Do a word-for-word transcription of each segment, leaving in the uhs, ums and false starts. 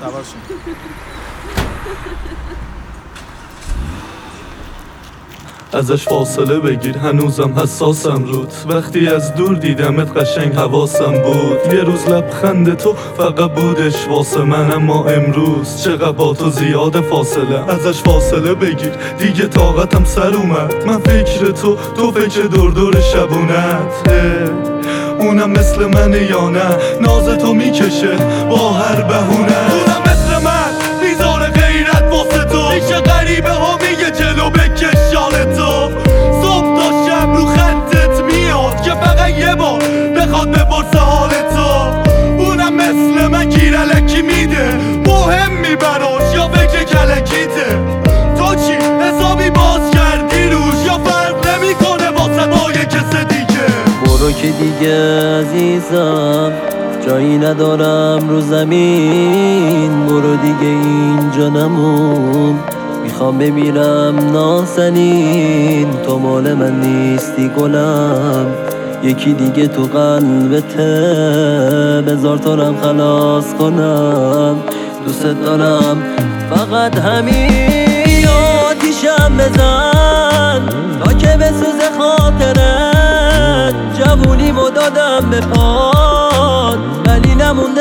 سوارشون. ازش فاصله بگیر هنوزم حساسم رود، وقتی از دور دیدمت قشنگ حواسم بود. یه روز لبخند تو فقط بودش واسه من، اما امروز چقدر با تو زیاد فاصله. ازش فاصله بگیر دیگه طاقتم سر اومد، من فکر تو تو فکر دور دور شبونت. اونم مثل منه یا نه، ناز تو میکشه با هر بهونه. اونم مثل من میذاره غیرت واسه تو، ایشه غریبه ها میگه جلو بکش شال تو. صبح تا شب رو خطت میاد که فقط یه بار بخواد بپرسه حال تو. اونم مثل من گیر الکی میده، مهم میبراش یا فکر کلکیته. تو چی حسابی باز کردی روش، یا فرق نمیکنه واسه با یه کس دیگه؟ برو که دیگه عزیزم جایی ندارم رو زمین، برو دیگه اینجا نمون، میخوام بمیرم نازنین. تو مال من نیستی گلم، یکی دیگه تو قلبته، بذار تو رم خلاص کنم. دوست دارم فقط همین، آتیشم بزن تا که بسوزه خاطرت. جوونیمو دادم به پاد ولی نمونده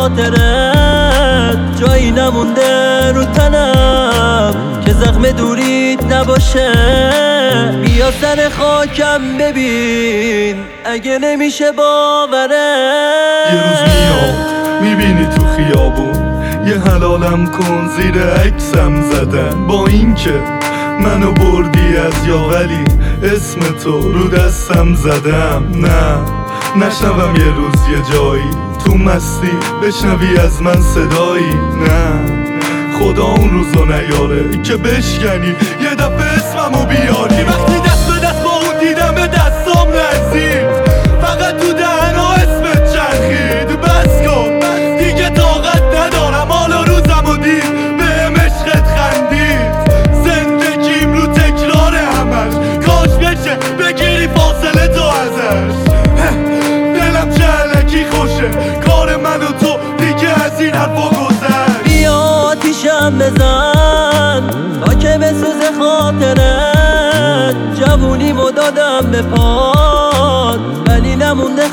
خاطرت، جایی نمونده رو تنم که زخم دوریت نباشه. بیا سر خاکم ببین اگه نمیشه باوره. یه روز میاد میبینی تو خیابون، یه حلالم کن زیر عکسم زدن. با این که منو بردی از یاولی، اسم تو رو دستم زدم. نه نشنوم یه روز یه جایی تو مستی بشنوی از من صدایی. نه خدا اون روزو نیاره که بشکنی یه دفعه اسممو بیاری. وقتی دست به دست با اون دیدم به دستام لرزید، فقط تو دهنا اسمت چرخید. بس کن دیگه طاقت ندارم، حالا روزمو دید بهم عشقت خندید. زندگیم رو تکرار همش، کاش بشه بگیری فاصله تو ازش. دلم چلکی خوشه کار من و تو دیگه از این حرفا گذشت. بیا آتیشم بزن تا که بسوزه خاطرت. جوونیمو دادم به پاد ولی نمونده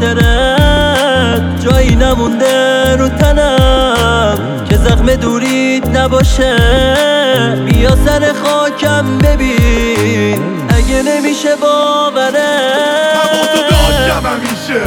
خاطرت، جایی نمونده رو تنم که زخم دوریت نباشه. بیا سر خاکم ببین اگه نمیشه باوره. هوا تو داشتم همیشه،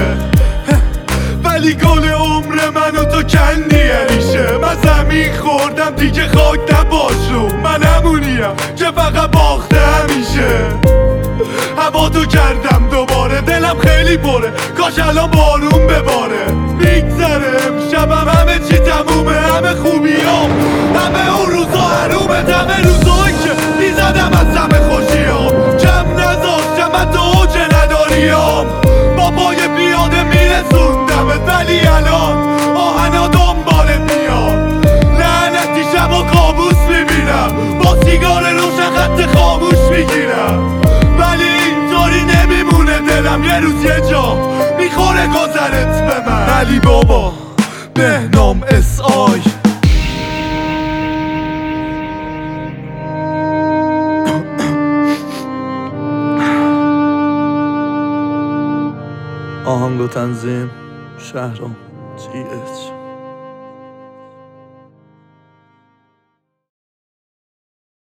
ولی گل عمر منو تو کندی هریشه. من زمین خوردم دیگه خاک نباشو، من همونیم که فقط باخته همیشه. هوا تو کردم دوباره، دلم خیلی پره، کاش الان بارون بباره. میگذره امشبم همه چی تمومه، همه خوبیام، همه اون روزا حرومه. همه روزایی که میزدم از همه خوشیام، کم نذاشتم من تو اوج نداریام. با پای پیاده میرسوندمت ولی الان آهنا دنبالت میاد. لعنتی شب و کابوس میبینم، با سیگار روشن خط خاموش میگیرم. ولی اینطوری نمیمونه دلم، یه روز یه جا میخوره گذرت به من. علی بابا بهنام اس آی. آهنگ و تنظیم شهرام جی اچ.